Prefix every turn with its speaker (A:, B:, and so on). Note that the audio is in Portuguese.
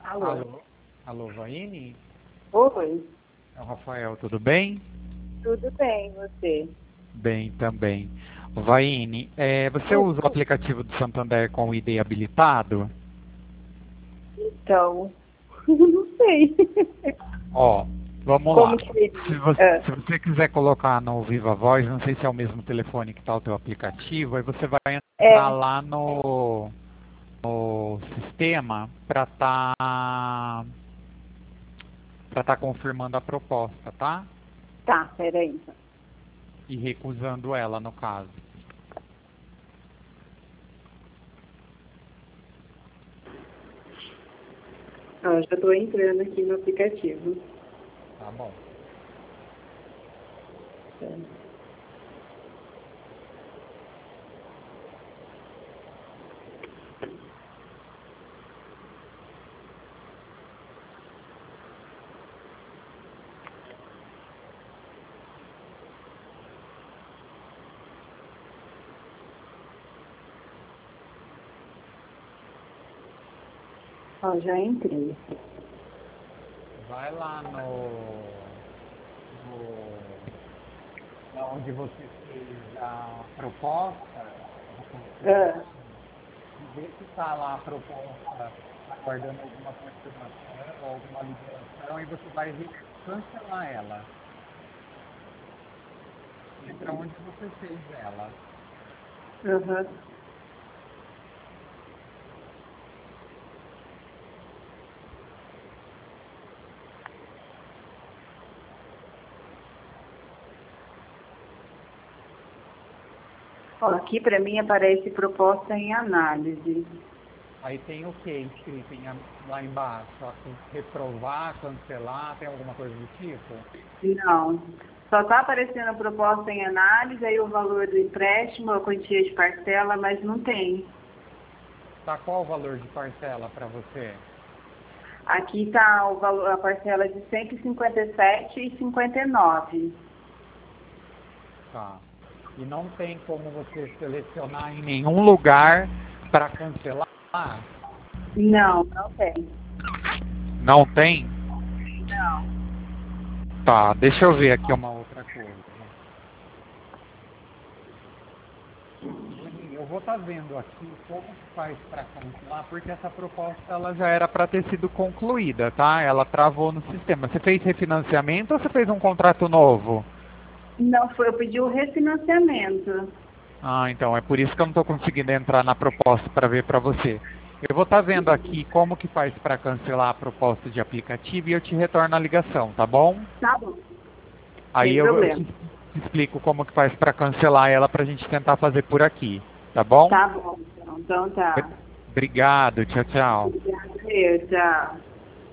A: Alô?
B: Alô, alô, Vaine?
A: Oi,
B: É o Rafael, tudo bem?
A: tudo bem, você?
B: Bem também. Vaine, você usa o aplicativo do Santander com o ID habilitado?
A: Então, não sei.
B: Ó, vamos lá.
A: Como que seria?
B: Se você quiser colocar no Viva Voz, não sei se é o mesmo telefone que está o teu aplicativo, aí você vai entrar
A: É,
B: lá no sistema para tá confirmando a proposta, tá?
A: tá, peraí. Então.
B: E recusando ela, no caso.
A: Ó, já tô entrando aqui no aplicativo.
B: Tá bom.
A: Ó, já entrei.
B: Vai lá onde você fez a proposta,
A: Ah,
B: vê se está lá a proposta aguardando alguma confirmação ou alguma liberação e você vai cancelar ela. Entra onde você fez ela.
A: aham. Ó, aqui para mim aparece proposta em análise.
B: Aí tem o que escrito lá embaixo? Reprovar, cancelar, tem alguma coisa do tipo?
A: Não, só está aparecendo a proposta em análise, aí o valor do empréstimo, a quantia de parcela, mas não tem.
B: Tá, qual o valor de parcela para você?
A: Aqui está o valor, a parcela de 157,59.
B: Tá. E não tem como você selecionar em nenhum lugar para cancelar?
A: Não, não tem.
B: Não tem?
A: Não.
B: Tá, deixa eu ver aqui uma outra coisa. Eu vou estar vendo aqui como que faz para cancelar, porque essa proposta ela já era para ter sido concluída, tá? Ela travou no sistema. Você fez refinanciamento ou você fez um contrato novo?
A: Não foi, eu pedi o refinanciamento.
B: Ah, então é por isso que eu não estou conseguindo entrar na proposta para ver para você. Eu vou estar vendo aqui como que faz para cancelar a proposta de aplicativo e eu te retorno a ligação, tá bom?
A: Tá bom,
B: Aí
A: sem
B: eu
A: problema.
B: te explico como que faz para cancelar ela para a gente tentar fazer por aqui, tá bom?
A: Tá bom, então tá.
B: Obrigado, tchau, tchau.
A: Obrigada, eu, tchau.